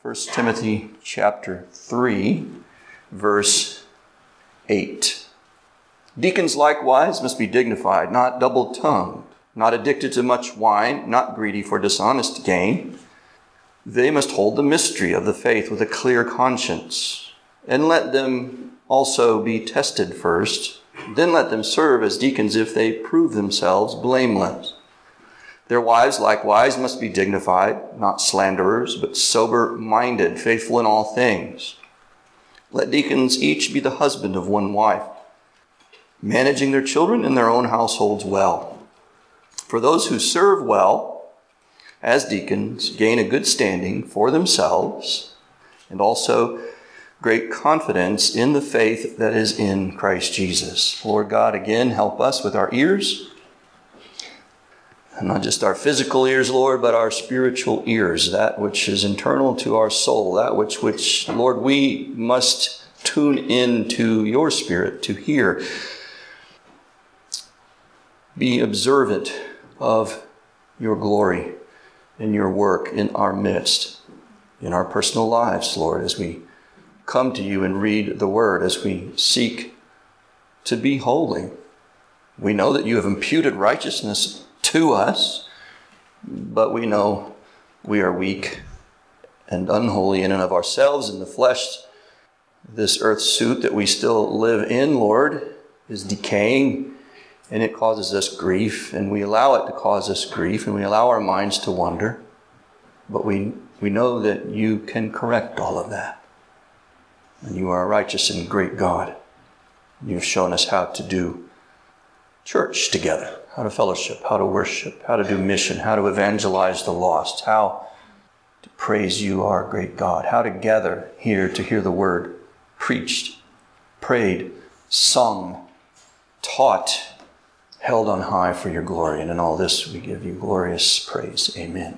1 Timothy chapter 3, verse 8. Deacons likewise must be dignified, not double-tongued, not addicted to much wine, not greedy for dishonest gain. They must hold the mystery of the faith with a clear conscience, and let them also be tested first. Then let them serve as deacons if they prove themselves blameless. Their wives likewise must be dignified, not slanderers, but sober-minded, faithful in all things. Let deacons each be the husband of one wife, managing their children and their own households well. For those who serve well as deacons gain a good standing for themselves and also great confidence in the faith that is in Christ Jesus. Lord God, again, help us with our ears. And not just our physical ears, Lord, but our spiritual ears, that which is internal to our soul, that which, Lord, we must tune into your spirit to hear. Be observant of your glory and your work in our midst, in our personal lives, Lord, as we come to you and read the word, as we seek to be holy. We know that you have imputed righteousness to us, but we know we are weak and unholy in and of ourselves. In the flesh, this earth suit that we still live in, Lord, is decaying, and it causes us grief, and we allow it to cause us grief, and we allow our minds to wander. But we know that you can correct all of that. And you are a righteous and great God. You've shown us how to do church together, how to fellowship, how to worship, how to do mission, how to evangelize the lost, how to praise you, our great God, how to gather here to hear the word preached, prayed, sung, taught, held on high for your glory. And in all this, we give you glorious praise. Amen.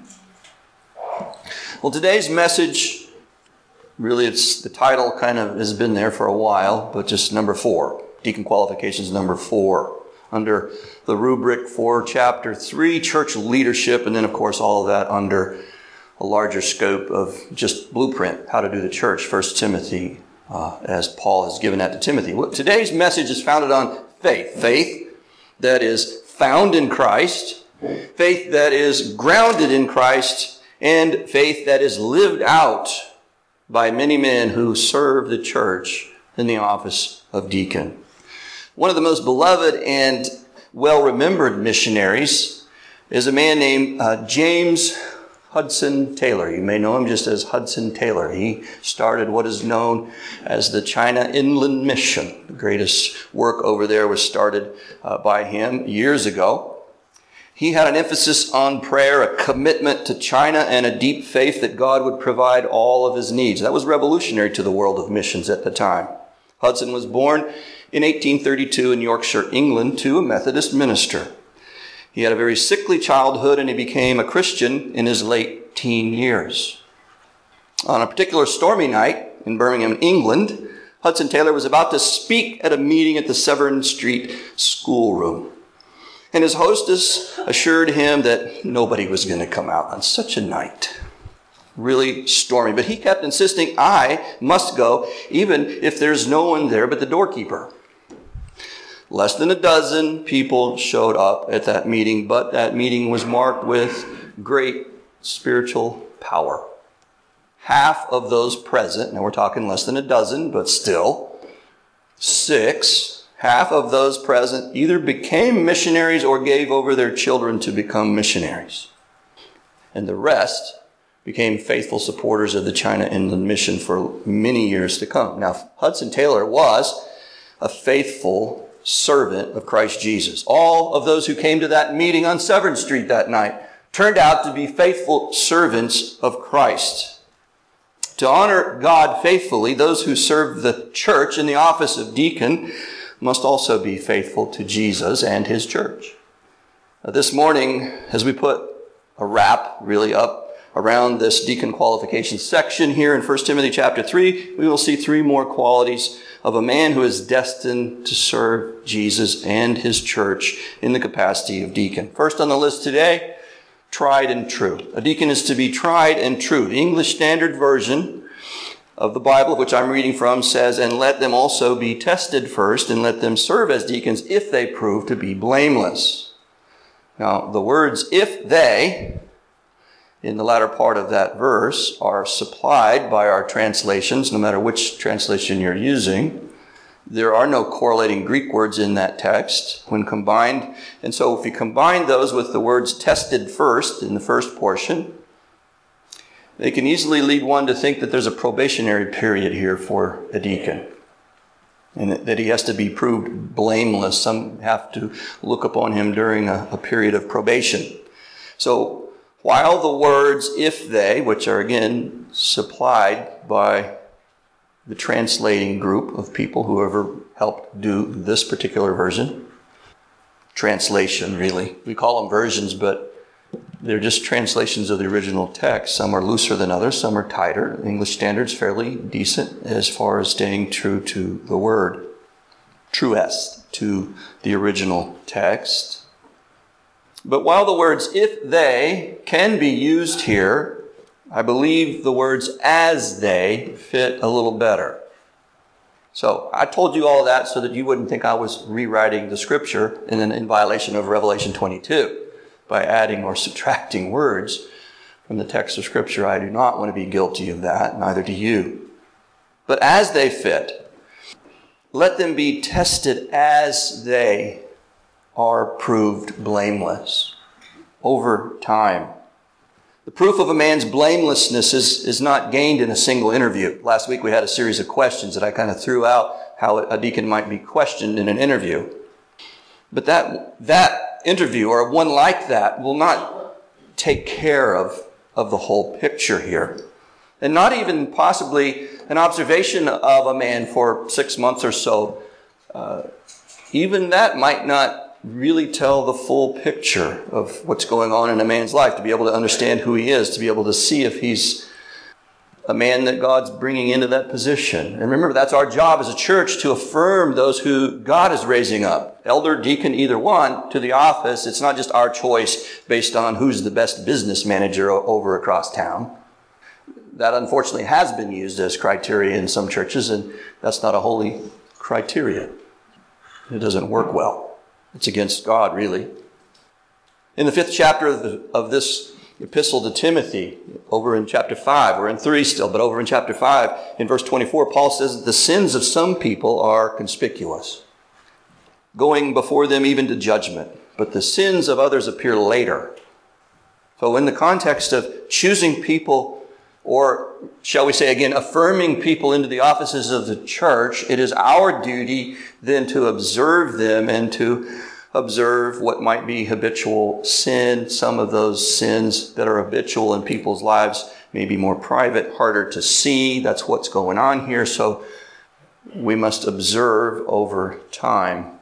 Well, today's message, really, it's the title kind of has been there for a while, but just number 4, Deacon Qualifications number 4, under the rubric for chapter 3, church leadership, and then, of course, all of that under a larger scope of just blueprint, how to do the church, 1 Timothy, as Paul has given that to Timothy. Well, today's message is founded on faith. Faith that is found in Christ, faith that is grounded in Christ, and faith that is lived out by many men who serve the church in the office of deacon. One of the most beloved and well-remembered missionaries is a man named James Hudson Taylor. You may know him just as Hudson Taylor. He started what is known as the China Inland Mission. The greatest work over there was started by him years ago. He had an emphasis on prayer, a commitment to China, and a deep faith that God would provide all of his needs. That was revolutionary to the world of missions at the time. Hudson was born in 1832 in Yorkshire, England, to a Methodist minister. He had a very sickly childhood, and he became a Christian in his late teen years. On a particular stormy night in Birmingham, England, Hudson Taylor was about to speak at a meeting at the Severn Street schoolroom. And his hostess assured him that nobody was going to come out on such a night. Really stormy. But he kept insisting, I must go, even if there's no one there but the doorkeeper. Less than a dozen people showed up at that meeting, but that meeting was marked with great spiritual power. Half of those present, now we're talking less than a dozen, but still, 6, half of those present either became missionaries or gave over their children to become missionaries. And the rest became faithful supporters of the China Inland Mission for many years to come. Now, Hudson Taylor was a faithful servant of Christ Jesus. All of those who came to that meeting on Severn Street that night turned out to be faithful servants of Christ. To honor God faithfully, those who serve the church in the office of deacon must also be faithful to Jesus and his church. This morning, as we put a wrap really up around this deacon qualification section here in 1 Timothy chapter 3, we will see 3 more qualities of a man who is destined to serve Jesus and his church in the capacity of deacon. First on the list today, tried and true. A deacon is to be tried and true. The English Standard Version of the Bible, which I'm reading from, says, and let them also be tested first, and let them serve as deacons if they prove to be blameless. Now, the words if they, in the latter part of that verse, are supplied by our translations, no matter which translation you're using. There are no correlating Greek words in that text when combined. And so if you combine those with the words tested first in the first portion, they can easily lead one to think that there's a probationary period here for a deacon, and that he has to be proved blameless. Some have to look upon him during a period of probation. So while the words if they, which are again supplied by the translating group of people, whoever helped do this particular version, translation really. We call them versions, but they're just translations of the original text. Some are looser than others, some are tighter. English Standard's fairly decent as far as staying true to the word, truest to the original text. But while the words if they can be used here, I believe the words as they fit a little better. So I told you all of that so that you wouldn't think I was rewriting the scripture in violation of Revelation 22 by adding or subtracting words from the text of scripture. I do not want to be guilty of that, neither do you. But as they fit, let them be tested as they are proved blameless over time. The proof of a man's blamelessness is not gained in a single interview. Last week we had a series of questions that I kind of threw out how a deacon might be questioned in an interview. But that interview, or one like that, will not take care of the whole picture here. And not even possibly an observation of a man for 6 months or so. Even that might not really tell the full picture of what's going on in a man's life, to be able to understand who he is, to be able to see if he's a man that God's bringing into that position. And remember, that's our job as a church, to affirm those who God is raising up. Elder, deacon, either one, to the office. It's not just our choice based on who's the best business manager over across town. That unfortunately has been used as criteria in some churches, and that's not a holy criteria. It doesn't work well. It's against God, really. In the 5th chapter of this epistle to Timothy, over in chapter 5, we're in 3 still, but over in chapter 5, in verse 24, Paul says that the sins of some people are conspicuous, going before them even to judgment, but the sins of others appear later. So in the context of choosing people, or shall we say again, affirming people into the offices of the church, it is our duty then to observe them and to observe what might be habitual sin. Some of those sins that are habitual in people's lives may be more private, harder to see. That's what's going on here. So we must observe over time.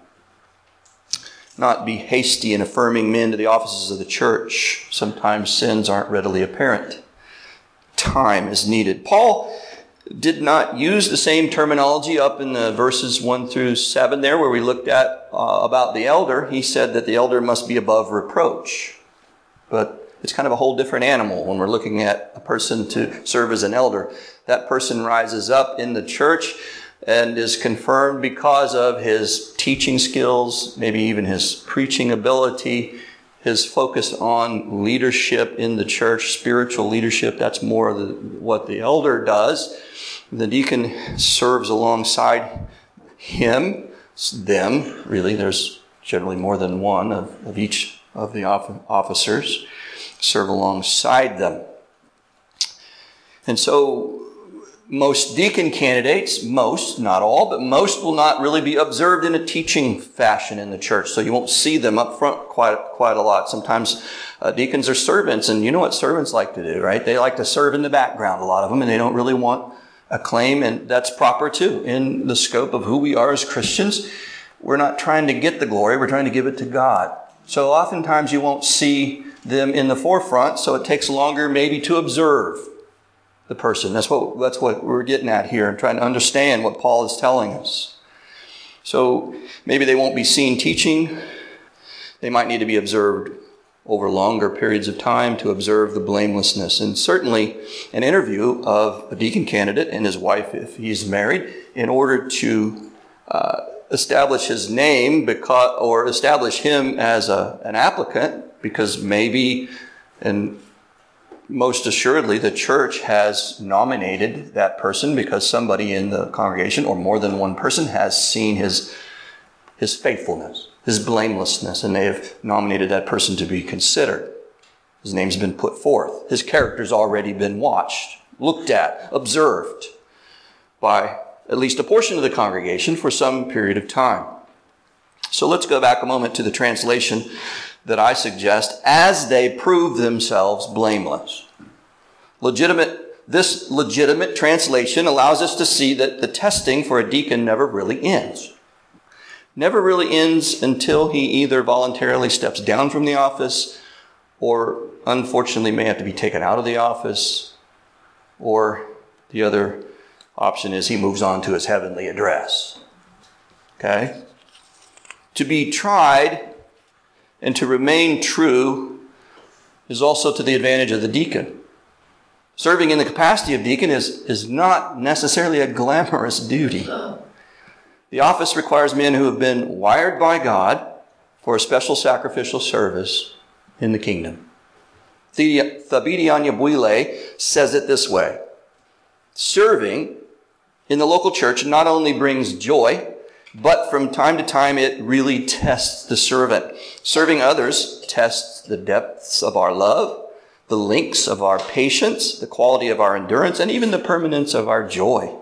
Not be hasty in affirming men to the offices of the church. Sometimes sins aren't readily apparent. Time is needed. Paul did not use the same terminology up in the verses 1 through 7 there, where we looked at about the elder. He said that the elder must be above reproach. But it's kind of a whole different animal when we're looking at a person to serve as an elder. That person rises up in the church and is confirmed because of his teaching skills, maybe even his preaching ability, his focus on leadership in the church, spiritual leadership. That's more what the elder does. The deacon serves alongside him, them, really. There's generally more than one of each of the officers serve alongside them. And so most deacon candidates, most, not all, but most will not really be observed in a teaching fashion in the church. So you won't see them up front quite a lot. Sometimes deacons are servants, and you know what servants like to do, right? They like to serve in the background, a lot of them, and they don't really want acclaim, and that's proper too. In the scope of who we are as Christians, we're not trying to get the glory, we're trying to give it to God. So oftentimes you won't see them in the forefront, so it takes longer maybe to observe the person. That's what we're getting at here, and trying to understand what Paul is telling us. So maybe they won't be seen teaching. They might need to be observed over longer periods of time to observe the blamelessness. And certainly an interview of a deacon candidate and his wife, if he's married, in order to establish his name or establish him as an applicant, because maybe and most assuredly the church has nominated that person because somebody in the congregation or more than one person has seen his faithfulness, his blamelessness, and they have nominated that person to be considered. His name's been put forth. His character's already been watched, looked at, observed by at least a portion of the congregation for some period of time. So let's go back a moment to the translation that I suggest, as they prove themselves blameless. This legitimate translation allows us to see that the testing for a deacon never really ends. Never really ends until he either voluntarily steps down from the office or unfortunately may have to be taken out of the office, or the other option is he moves on to his heavenly address. Okay? To be tried and to remain true is also to the advantage of the deacon. Serving in the capacity of deacon is not necessarily a glamorous duty. The office requires men who have been wired by God for a special sacrificial service in the kingdom. Thabiti Anyabwile says it this way: serving in the local church not only brings joy, but from time to time it really tests the servant. Serving others tests the depths of our love, the links of our patience, the quality of our endurance, and even the permanence of our joy.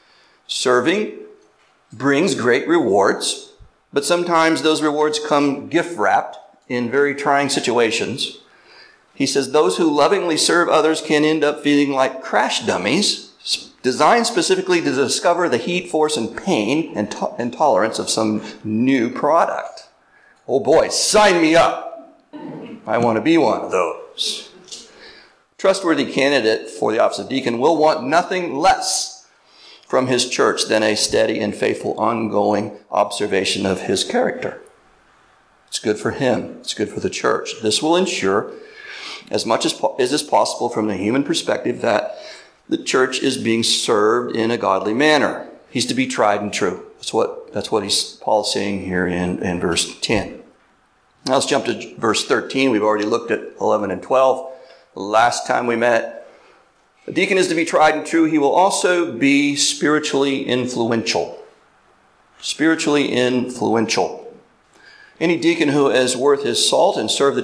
Serving brings great rewards, but sometimes those rewards come gift-wrapped in very trying situations. He says those who lovingly serve others can end up feeling like crash dummies, designed specifically to discover the heat, force, and pain and tolerance of some new product. Oh boy, sign me up. I want to be one of those. Trustworthy candidate for the office of deacon will want nothing less from his church than a steady and faithful ongoing observation of his character. It's good for him. It's good for the church. This will ensure, as much as is possible from the human perspective, that the church is being served in a godly manner. He's to be tried and true. That's what Paul's saying here in verse 10. Now let's jump to verse 13. We've already looked at 11 and 12. The last time we met, a deacon is to be tried and true. He will also be spiritually influential. Spiritually influential. Any deacon who is worth his salt and serves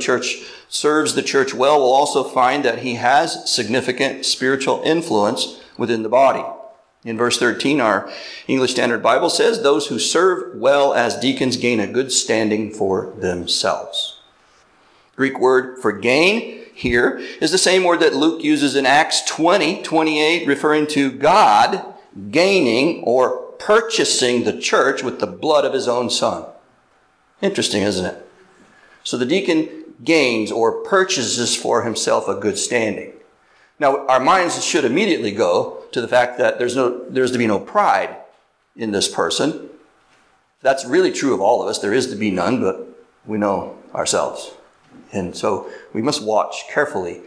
the church well will also find that he has significant spiritual influence within the body. In verse 13, our English Standard Bible says, those who serve well as deacons gain a good standing for themselves. Greek word for gain here is the same word that Luke uses in Acts 20:28, referring to God gaining or purchasing the church with the blood of his own son. Interesting, isn't it? So the deacon gains or purchases for himself a good standing. Now, our minds should immediately go to the fact that there's to be no pride in this person. That's really true of all of us. There is to be none, but we know ourselves. And so we must watch carefully.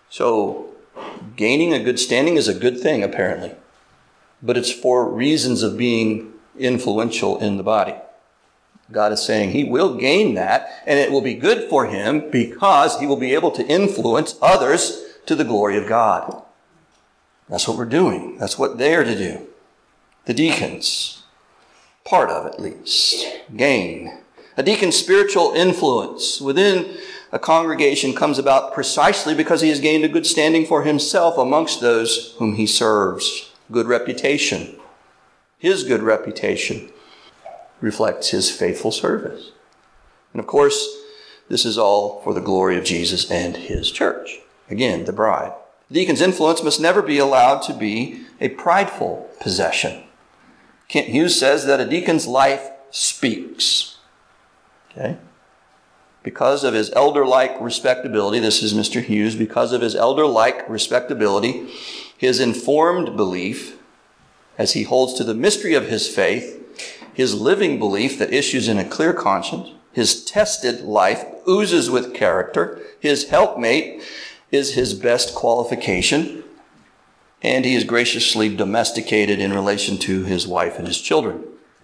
So gaining a good standing is a good thing, apparently. But it's for reasons of being influential in the body. God is saying he will gain that, and it will be good for him because he will be able to influence others to the glory of God. That's what we're doing. That's what they are to do. The deacons, part of at least, gain. A deacon's spiritual influence within a congregation comes about precisely because he has gained a good standing for himself amongst those whom he serves. Good reputation. His good reputation reflects his faithful service. And of course, this is all for the glory of Jesus and his church. Again, the bride. The deacon's influence must never be allowed to be a prideful possession. Kent Hughes says that a deacon's life speaks. Okay? Because of his elder-like respectability, this is Mr. Hughes, because of his elder-like respectability, his informed belief, as he holds to the mystery of his faith, his living belief that issues in a clear conscience, His tested life oozes with character. His helpmate is his best qualification. And he is graciously domesticated in relation to his wife and his children.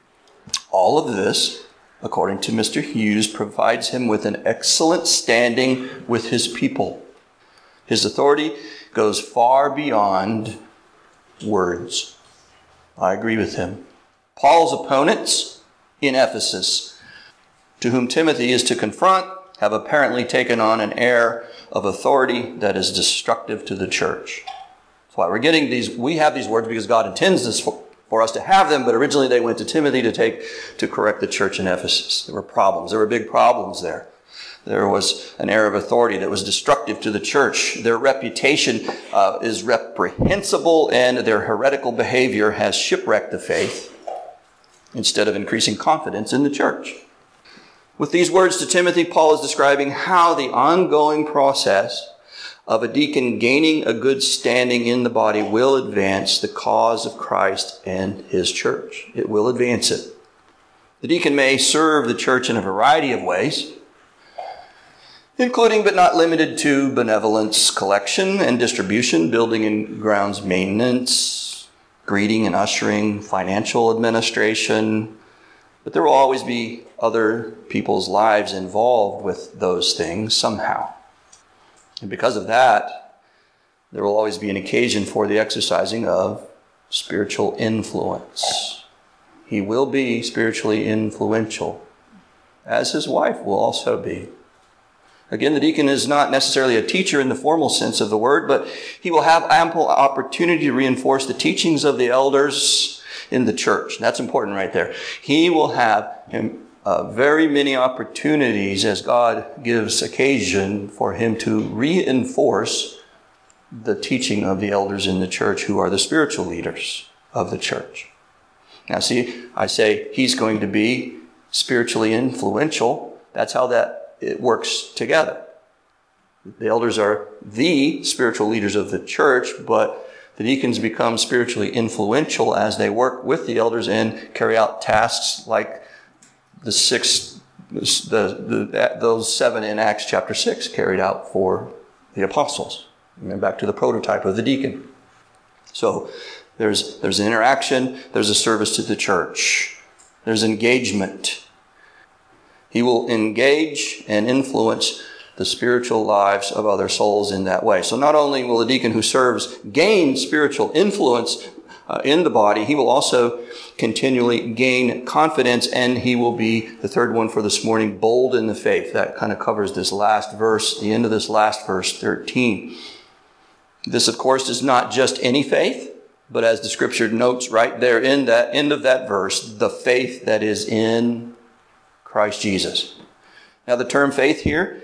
All of this, according to Mr. Hughes, provides him with an excellent standing with his people. His authority goes far beyond words. I agree with him. Paul's opponents in Ephesus, to whom Timothy is to confront, have apparently taken on an air of authority that is destructive to the church. That's why we're getting these. We have these words because God intends this for us to have them, but originally they went to Timothy to correct the church in Ephesus. There were problems. There were big problems there. There was an air of authority that was destructive to the church. Their reputation is reprehensible, and their heretical behavior has shipwrecked the faith instead of increasing confidence in the church. With these words to Timothy, Paul is describing how the ongoing process of a deacon gaining a good standing in the body will advance the cause of Christ and his church. It will advance it. The deacon may serve the church in a variety of ways, including but not limited to benevolence collection and distribution, building and grounds maintenance, greeting and ushering, financial administration. But there will always be other people's lives involved with those things somehow. And because of that, there will always be an occasion for the exercising of spiritual influence. He will be spiritually influential, as his wife will also be. Again, the deacon is not necessarily a teacher in the formal sense of the word, but he will have ample opportunity to reinforce the teachings of the elders in the church. That's important right there. He will have very many opportunities as God gives occasion for him to reinforce the teaching of the elders in the church, who are the spiritual leaders of the church. Now see, I say he's going to be spiritually influential. That's how it works together. The elders are the spiritual leaders of the church, but the deacons become spiritually influential as they work with the elders and carry out tasks like those 7 in Acts chapter 6 carried out for the apostles. And back to the prototype of the deacon. So there's an interaction, there's a service to the church, there's engagement. He will engage and influence the spiritual lives of other souls in that way. So not only will the deacon who serves gain spiritual influence in the body, he will also continually gain confidence, and he will be, the third one for this morning, bold in the faith. That kind of covers this last verse, the end of this last verse, 13. This, of course, is not just any faith, but as the scripture notes right there in that end of that verse, the faith that is in Christ Jesus. Now, the term faith here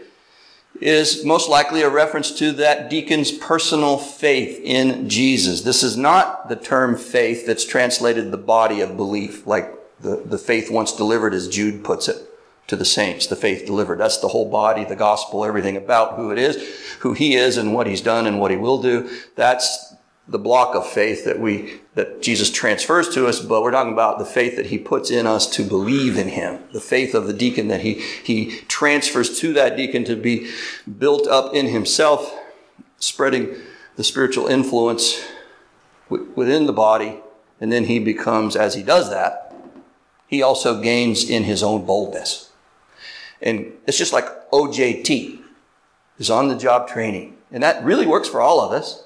is most likely a reference to that deacon's personal faith in Jesus. This is not the term faith that's translated the body of belief, like the faith once delivered, as Jude puts it to the saints, the faith delivered. That's the whole body, the gospel, everything about who it is, who he is and what he's done and what he will do. That's the block of faith that Jesus transfers to us, but we're talking about the faith that he puts in us to believe in him. The faith of the deacon that he transfers to that deacon to be built up in himself, spreading the spiritual influence within the body. And then he becomes, as he does that, he also gains in his own boldness. And it's just like OJT, is on-the-job training. And that really works for all of us.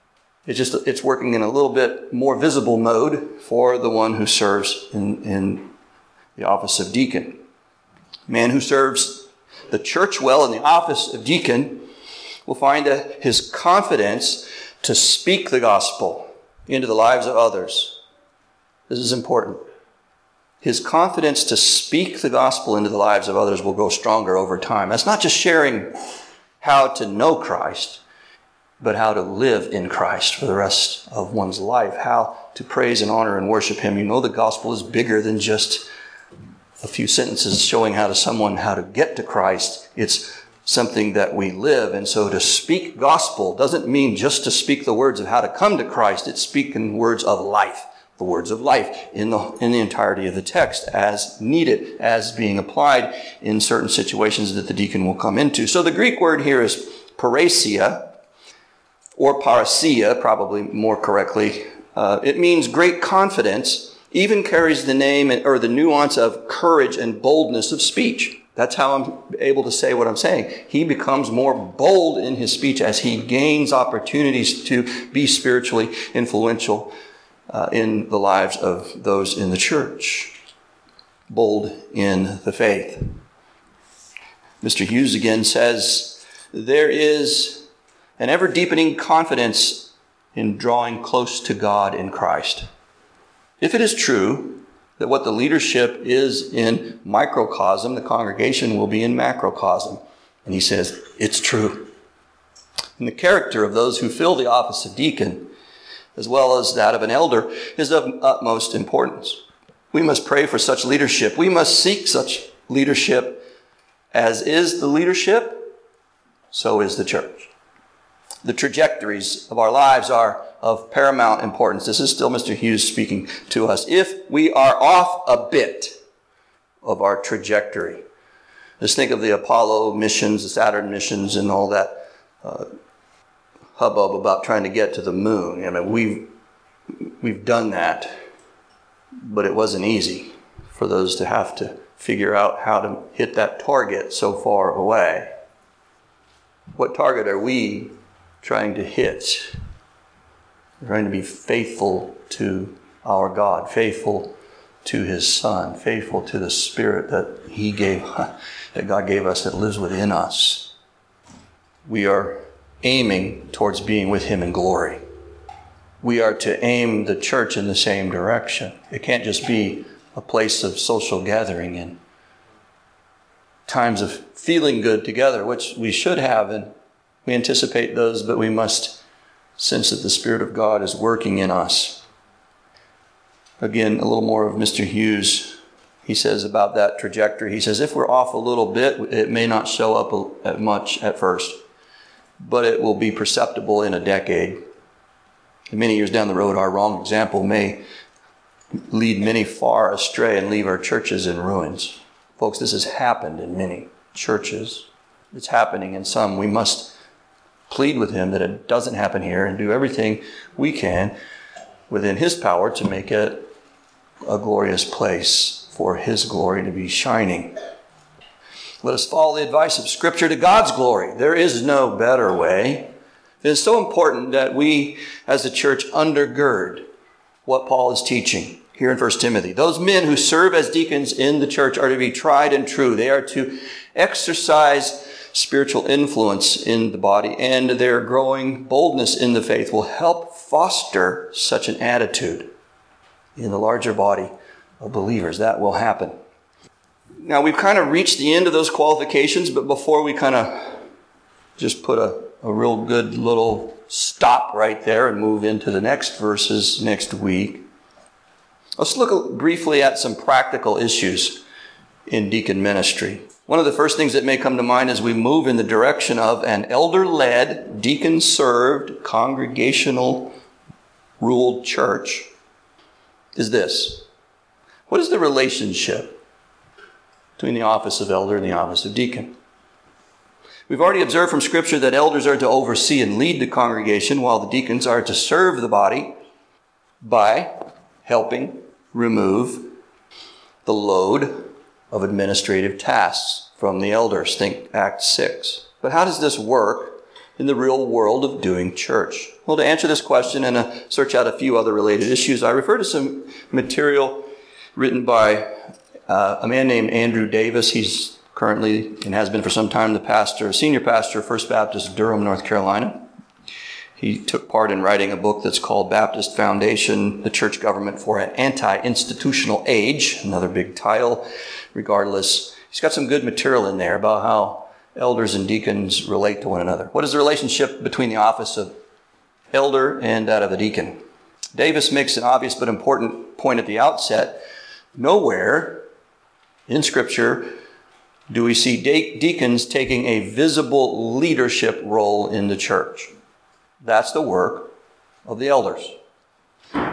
It's working in a little bit more visible mode for the one who serves in the office of deacon. A man who serves the church well in the office of deacon will find that his confidence to speak the gospel into the lives of others. This is important. His confidence to speak the gospel into the lives of others will grow stronger over time. That's not just sharing how to know Christ, but how to live in Christ for the rest of one's life, how to praise and honor and worship him. You know, the gospel is bigger than just a few sentences showing how to get to Christ. It's something that we live. And so to speak gospel doesn't mean just to speak the words of how to come to Christ. It's speaking words of life, the words of life in the entirety of the text as needed, as being applied in certain situations that the deacon will come into. So the Greek word here is parrhesia, or parousia, probably more correctly. It means great confidence, even carries the name or the nuance of courage and boldness of speech. That's how I'm able to say what I'm saying. He becomes more bold in his speech as he gains opportunities to be spiritually influential in the lives of those in the church. Bold in the faith. Mr. Hughes again says, there is an ever-deepening confidence in drawing close to God in Christ. If it is true that what the leadership is in microcosm, the congregation will be in macrocosm. And he says, it's true. And the character of those who fill the office of deacon, as well as that of an elder, is of utmost importance. We must pray for such leadership. We must seek such leadership. As is the leadership, so is the church. The trajectories of our lives are of paramount importance. This is still Mr. Hughes speaking to us. If we are off a bit of our trajectory, just think of the Apollo missions, the Saturn missions, and all that hubbub about trying to get to the moon. I mean, we've done that, but it wasn't easy for those to have to figure out how to hit that target so far away. What target are we trying to hit? We're trying to be faithful to our God, faithful to his Son, faithful to the Spirit that God gave us, that lives within us. We are aiming towards being with him in glory. We are to aim the church in the same direction. It can't just be a place of social gathering and times of feeling good together, which we should have, and we anticipate those, but we must sense that the Spirit of God is working in us. Again, a little more of Mr. Hughes. He says about that trajectory, he says, if we're off a little bit, it may not show up much at first, but it will be perceptible in a decade. And many years down the road, our wrong example may lead many far astray and leave our churches in ruins. Folks, this has happened in many churches. It's happening in some. We must plead with him that it doesn't happen here and do everything we can within his power to make it a glorious place for his glory to be shining. Let us follow the advice of Scripture to God's glory. There is no better way. It is so important that we as a church undergird what Paul is teaching here in 1 Timothy. Those men who serve as deacons in the church are to be tried and true. They are to exercise spiritual influence in the body, and their growing boldness in the faith will help foster such an attitude in the larger body of believers. That will happen. Now, we've kind of reached the end of those qualifications, but before we kind of just put a real good little stop right there and move into the next verses next week, let's look briefly at some practical issues in deacon ministry. One of the first things that may come to mind as we move in the direction of an elder-led, deacon-served, congregational-ruled church is this. What is the relationship between the office of elder and the office of deacon? We've already observed from Scripture that elders are to oversee and lead the congregation, while the deacons are to serve the body by helping remove the load of administrative tasks from the elders. Think Acts 6. But how does this work in the real world of doing church? Well, to answer this question and search out a few other related issues, I refer to some material written by a man named Andrew Davis. He's currently, and has been for some time, the senior pastor of First Baptist Durham, North Carolina. He took part in writing a book that's called Baptist Foundation, the Church Government for an Anti-Institutional Age, another big title. Regardless, he's got some good material in there about how elders and deacons relate to one another. What is the relationship between the office of elder and that of a deacon? Davis makes an obvious but important point at the outset. Nowhere in Scripture do we see deacons taking a visible leadership role in the church. That's the work of the elders.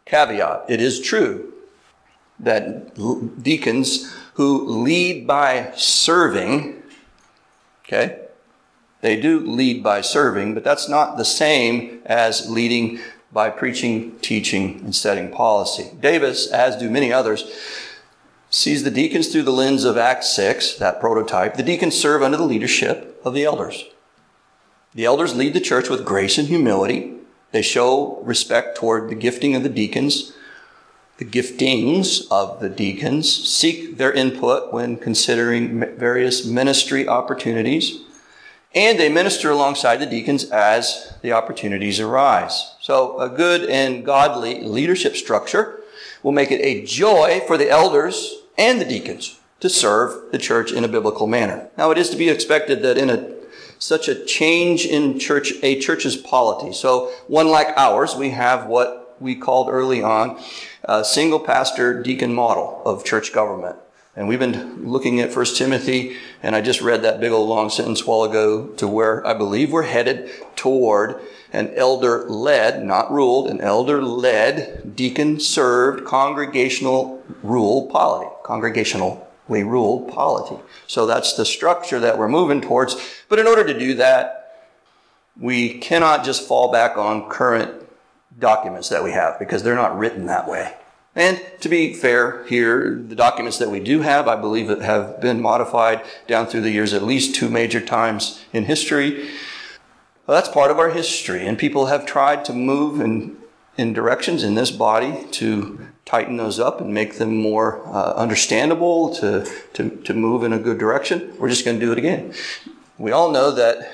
caveat. It is true that deacons who lead by serving, okay, they do lead by serving, but that's not the same as leading by preaching, teaching, and setting policy. Davis, as do many others, sees the deacons through the lens of Acts 6, that prototype. The deacons serve under the leadership of the elders. The elders lead the church with grace and humility. They show respect toward the gifting of the deacons. The giftings of the deacons seek their input when considering various ministry opportunities. And they minister alongside the deacons as the opportunities arise. So a good and godly leadership structure will make it a joy for the elders and the deacons to serve the church in a biblical manner. Now, it is to be expected that in such a change in a church's polity, so one like ours, we have what we called early on a single pastor deacon model of church government. And we've been looking at 1 Timothy, and I just read that big old long sentence a while ago to where I believe we're headed toward an elder-led, not ruled, an elder-led, deacon-served, congregational rule polity, congregationally ruled polity. So that's the structure that we're moving towards. But in order to do that, we cannot just fall back on current documents that we have because they're not written that way. And to be fair here, the documents that we do have, I believe, have been modified down through the years at least 2 major times in history. Well, that's part of our history, and people have tried to move in directions in this body to tighten those up and make them more understandable, to move in a good direction. We're just going to do it again. We all know that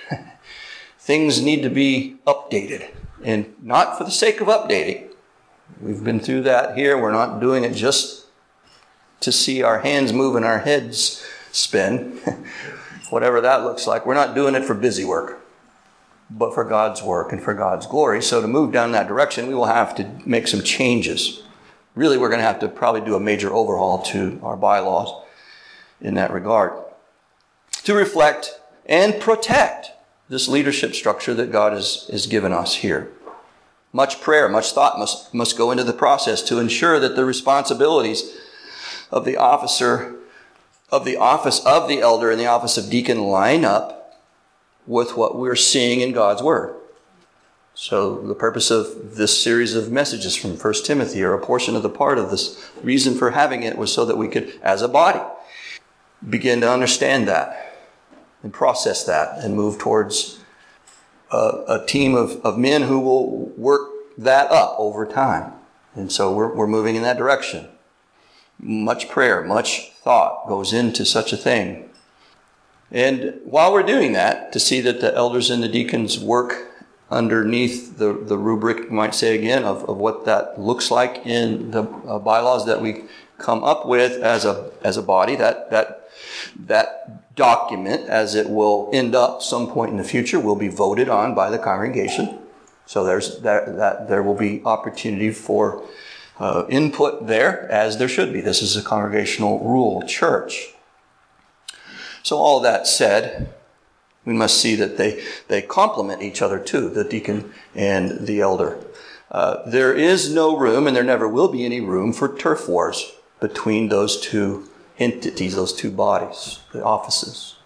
things need to be updated, and not for the sake of updating. We've been through that here. We're not doing it just to see our hands move and our heads spin, whatever that looks like. We're not doing it for busy work, but for God's work and for God's glory. So to move down that direction, we will have to make some changes. Really, we're going to have to probably do a major overhaul to our bylaws in that regard to reflect and protect this leadership structure that God has given us here. Much prayer, much thought must go into the process to ensure that the responsibilities of the office of the elder and the office of deacon line up with what we're seeing in God's Word. So the purpose of this series of messages from 1 Timothy, or a portion of the part of this reason for having it, was so that we could, as a body, begin to understand that and process that and move towards a team of men who will work that up over time. And so we're moving in that direction. Much prayer, much thought goes into such a thing. And while we're doing that, to see that the elders and the deacons work underneath the rubric, you might say again, of what that looks like in the bylaws that we come up with as a body, that document, as it will end up some point in the future, will be voted on by the congregation. So there will be opportunity for input there, as there should be. This is a congregational rule church. So all that said, we must see that they complement each other too, the deacon and the elder. There is no room, and there never will be any room, for turf wars between those two entities, those two bodies, the offices.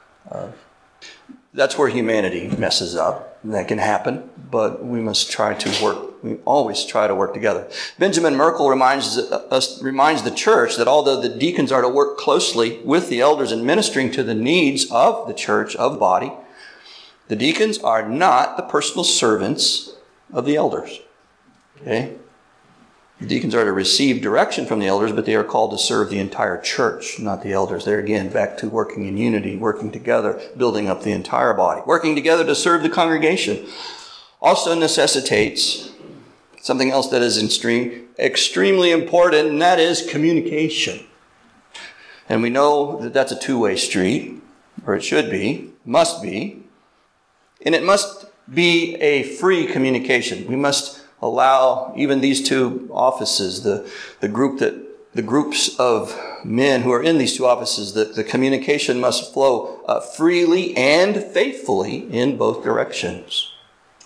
That's where humanity messes up. That can happen, but we must try to work. We always try to work together. Benjamin Merkel reminds the church that although the deacons are to work closely with the elders in ministering to the needs of the church, of the body, the deacons are not the personal servants of the elders. Okay? The deacons are to receive direction from the elders, but they are called to serve the entire church, not the elders. There again, back to working in unity, working together, building up the entire body. Working together to serve the congregation also necessitates something else that is extremely important, and that is communication. And we know that that's a two-way street, or it should be, must be, and it must be a free communication. We must allow even these two offices, the groups of men who are in these two offices, that the communication must flow freely and faithfully in both directions.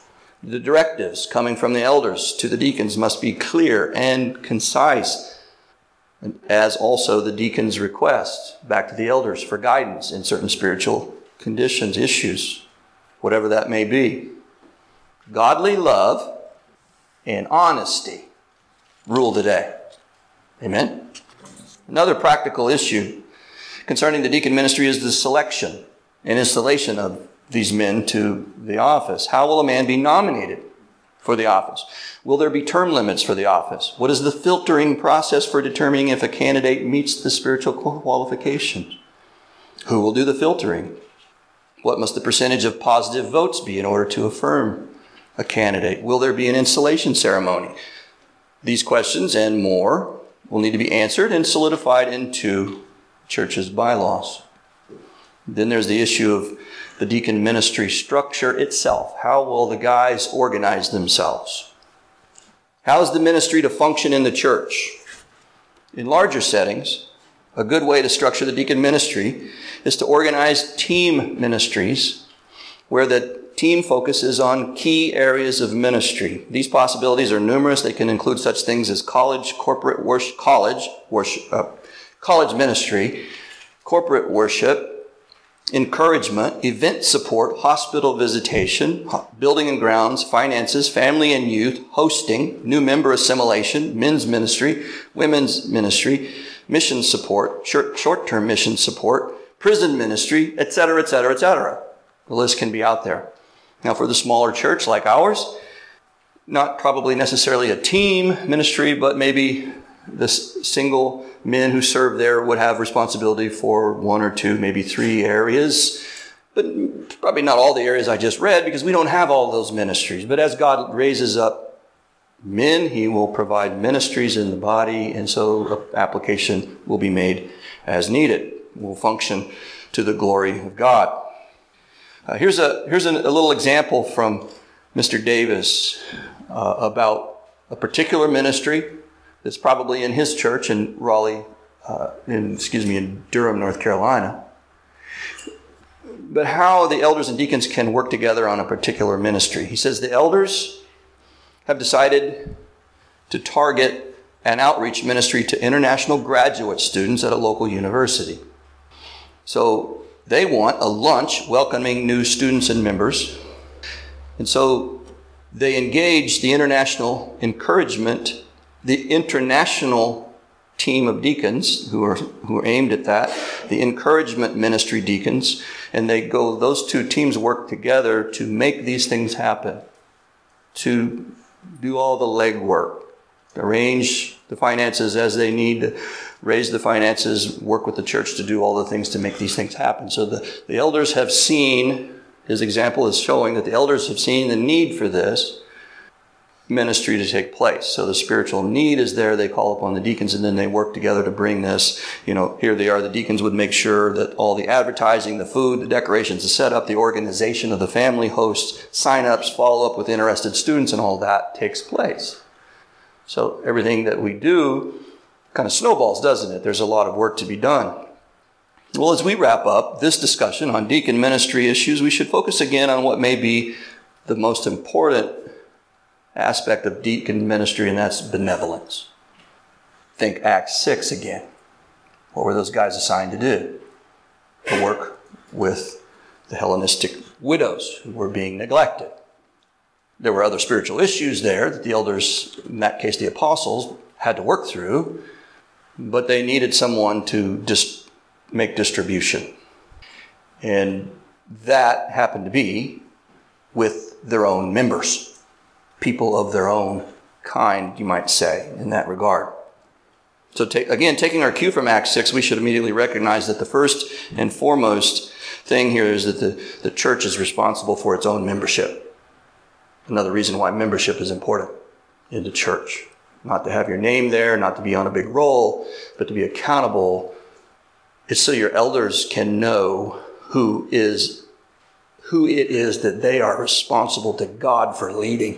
The directives coming from the elders to the deacons must be clear and concise, as also the deacons' request back to the elders for guidance in certain spiritual conditions, issues, whatever that may be. Godly love and honesty rule the day. Amen? Another practical issue concerning the deacon ministry is the selection and installation of these men to the office. How will a man be nominated for the office? Will there be term limits for the office? What is the filtering process for determining if a candidate meets the spiritual qualifications? Who will do the filtering? What must the percentage of positive votes be in order to affirm a candidate? Will there be an installation ceremony? These questions and more will need to be answered and solidified into church's bylaws. Then there's the issue of the deacon ministry structure itself. How will the guys organize themselves? How is the ministry to function in the church? In larger settings, a good way to structure the deacon ministry is to organize team ministries where the team focuses on key areas of ministry. These possibilities are numerous. They can include such things as college ministry, corporate worship, encouragement, event support, hospital visitation, building and grounds, finances, family and youth, hosting, new member assimilation, men's ministry, women's ministry, mission support, short-term mission support, prison ministry, etc., etc., etc. The list can be out there. Now, for the smaller church like ours, not probably necessarily a team ministry, but maybe the single men who serve there would have responsibility for one or two, maybe three areas, but probably not all the areas I just read because we don't have all those ministries. But as God raises up men, he will provide ministries in the body, and so application will be made as needed. Will function to the glory of God. Here's a little example from Mr. Davis about a particular ministry that's probably in his church in in Durham, North Carolina. But how the elders and deacons can work together on a particular ministry. He says the elders have decided to target an outreach ministry to international graduate students at a local university. So they want a lunch welcoming new students and members. And so they engage the international team of deacons who are aimed at that, the encouragement ministry deacons, and those two teams work together to make these things happen, to do all the legwork, arrange the finances as they need to raise the finances, work with the church to do all the things to make these things happen. So the elders have seen, his example is showing that the elders have seen the need for this ministry to take place. So the spiritual need is there. They call upon the deacons and then they work together to bring this. Here they are. The deacons would make sure that all the advertising, the food, the decorations, the setup, the organization of the family hosts, sign-ups, follow-up with interested students, and all that takes place. So everything that we do kind of snowballs, doesn't it? There's a lot of work to be done. Well, as we wrap up this discussion on deacon ministry issues, we should focus again on what may be the most important aspect of deacon ministry, and that's benevolence. Think Acts 6 again. What were those guys assigned to do? To work with the Hellenistic widows who were being neglected. There were other spiritual issues there that the elders, in that case the apostles, had to work through, but they needed someone to just make distribution. And that happened to be with their own members. People of their own kind, you might say, in that regard. So taking our cue from Acts 6, we should immediately recognize that the first and foremost thing here is that the church is responsible for its own membership. Another reason why membership is important in the church. Not to have your name there, not to be on a big roll, but to be accountable. It's so your elders can know who it is that they are responsible to God for leading.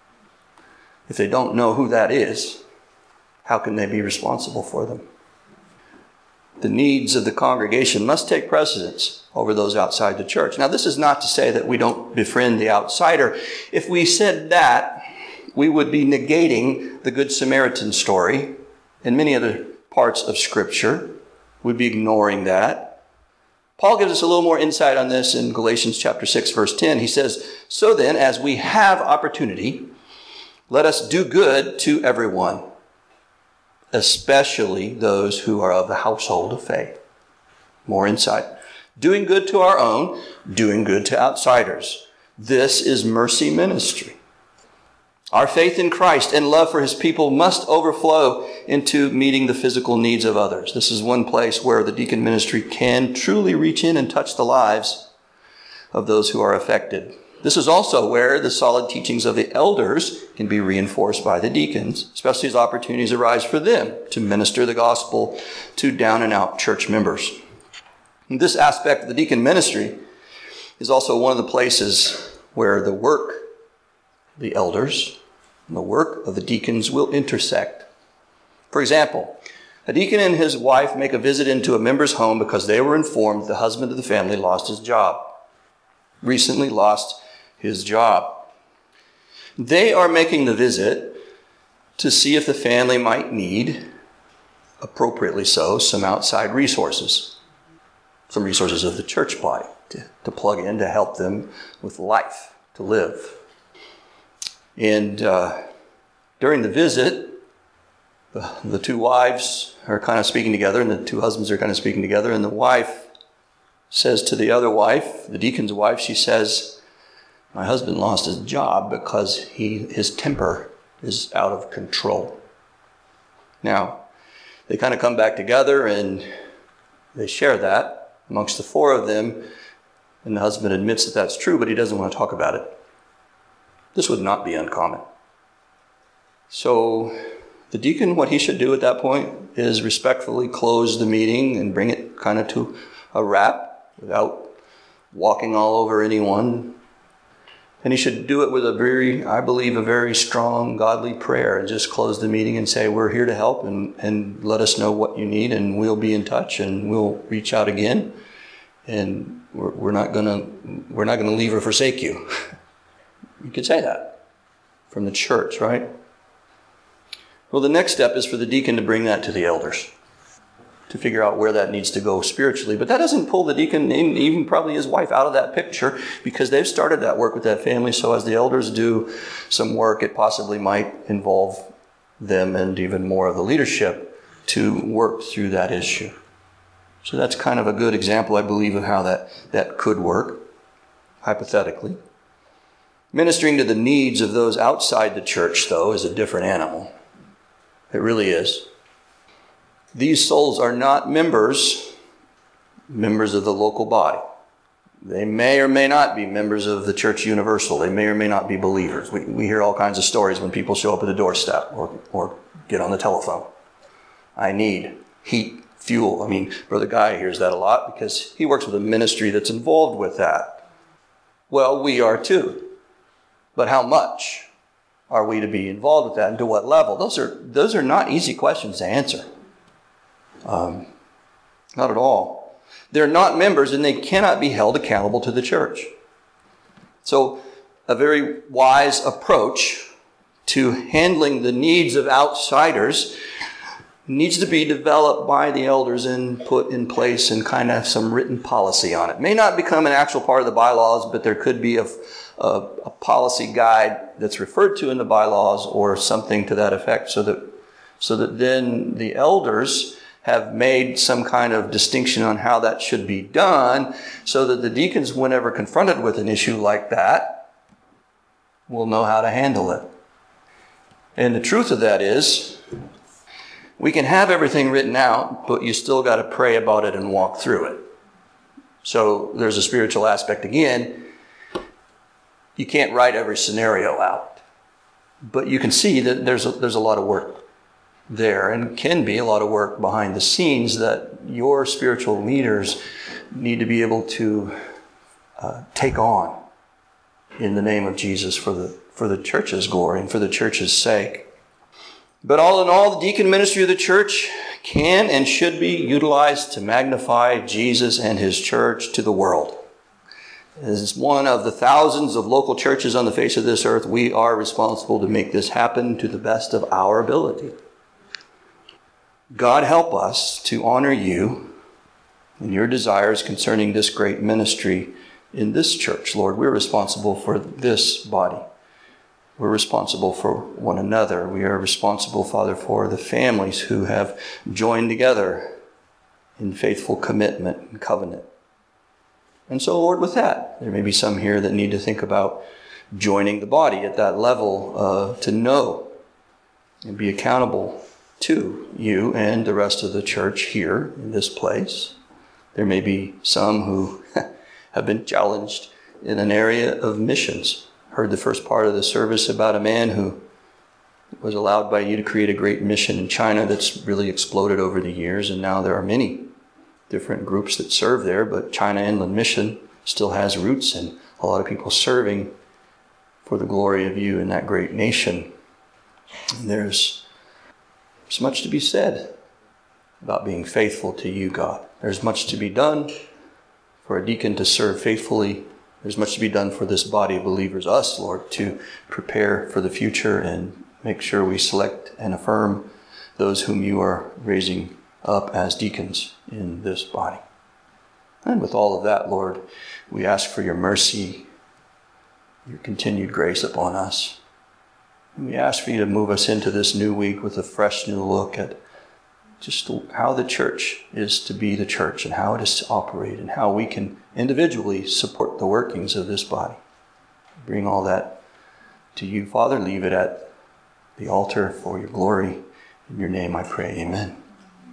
If they don't know who that is, how can they be responsible for them? The needs of the congregation must take precedence over those outside the church. Now, this is not to say that we don't befriend the outsider. If we said that, we would be negating the Good Samaritan story and many other parts of Scripture. We'd be ignoring that. Paul gives us a little more insight on this in Galatians chapter 6, verse 10. He says, "So then, as we have opportunity, let us do good to everyone, especially those who are of the household of faith." More insight. Doing good to our own, doing good to outsiders. This is mercy ministry. Our faith in Christ and love for his people must overflow into meeting the physical needs of others. This is one place where the deacon ministry can truly reach in and touch the lives of those who are affected. This is also where the solid teachings of the elders can be reinforced by the deacons, especially as opportunities arise for them to minister the gospel to down and out church members. And this aspect of the deacon ministry is also one of the places where the work of the elders and the work of the deacons will intersect. For example, a deacon and his wife make a visit into a member's home because they were informed the husband of the family lost his job. Recently lost his job. They are making the visit to see if the family might need, appropriately so, some outside resources. Some resources of the church body to plug in to help them with life, to live. And during the visit, the two wives are kind of speaking together, and the two husbands are kind of speaking together, and the wife says to the other wife, the deacon's wife, she says, "My husband lost his job because his temper is out of control." Now, they kind of come back together and they share that amongst the four of them, and the husband admits that that's true, but he doesn't want to talk about it. This would not be uncommon. So the deacon, what he should do at that point is respectfully close the meeting and bring it kind of to a wrap without walking all over anyone. And he should do it with a very strong, godly prayer, and just close the meeting and say, "We're here to help, and let us know what you need, and we'll be in touch, and we'll reach out again. And we're not gonna leave or forsake you." You could say that from the church, right? Well, the next step is for the deacon to bring that to the elders, to figure out where that needs to go spiritually. But that doesn't pull the deacon, and even probably his wife, out of that picture, because they've started that work with that family. So as the elders do some work, it possibly might involve them and even more of the leadership to work through that issue. So that's kind of a good example, I believe, of how that could work, hypothetically. Ministering to the needs of those outside the church, though, is a different animal. It really is. These souls are not members of the local body. They may or may not be members of the church universal. They may or may not be believers. We hear all kinds of stories when people show up at the doorstep or get on the telephone. "I need heat, fuel." I mean, Brother Guy hears that a lot because he works with a ministry that's involved with that. Well, we are too. But how much are we to be involved with that, and to what level? Those are not easy questions to answer. Not at all. They're not members, and they cannot be held accountable to the church. So a very wise approach to handling the needs of outsiders needs to be developed by the elders and put in place in kind of some written policy on it. May not become an actual part of the bylaws, but there could be a policy guide that's referred to in the bylaws or something to that effect, so that then the elders have made some kind of distinction on how that should be done, so that the deacons, whenever confronted with an issue like that, will know how to handle it. And the truth of that is, we can have everything written out, but you still got to pray about it and walk through it. So there's a spiritual aspect again. You can't write every scenario out, but you can see that there's a lot of work there, and can be a lot of work behind the scenes that your spiritual leaders need to be able to take on in the name of Jesus for the church's glory and for the church's sake. But all in all, the deacon ministry of the church can and should be utilized to magnify Jesus and his church to the world. As one of the thousands of local churches on the face of this earth, we are responsible to make this happen to the best of our ability. God, help us to honor you and your desires concerning this great ministry in this church. Lord, we're responsible for this body. We're responsible for one another. We are responsible, Father, for the families who have joined together in faithful commitment and covenant. And so, Lord, with that, there may be some here that need to think about joining the body at that level to know and be accountable to you and the rest of the church here in this place. There may be some who have been challenged in an area of missions. Heard the first part of the service about a man who was allowed by you to create a great mission in China that's really exploded over the years, and now there are many different groups that serve there, but China Inland Mission still has roots and a lot of people serving for the glory of you in that great nation. And there's much to be said about being faithful to you, God. There's much to be done for a deacon to serve faithfully. There's much to be done for this body of believers, us, Lord, to prepare for the future and make sure we select and affirm those whom you are raising up as deacons in this body. And with all of that, Lord, we ask for your mercy, your continued grace upon us. And we ask for you to move us into this new week with a fresh new look at just how the church is to be the church and how it is to operate and how we can individually support the workings of this body. Bring all that to you, Father. Leave it at the altar for your glory. In your name I pray, amen.